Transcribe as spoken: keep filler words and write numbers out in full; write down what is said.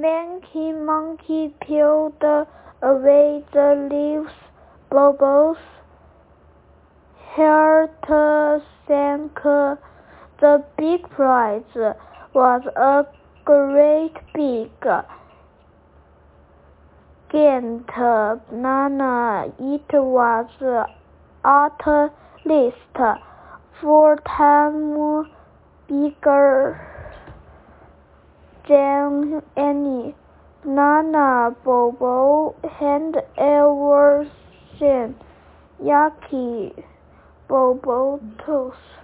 Monkey, monkey, peeled away the leaves. Bobbles' heart sank. The big prize was a great big giant banana. It was at least four times bigger than any banana Bobo had ever seen. Yucky, Bobo tossed.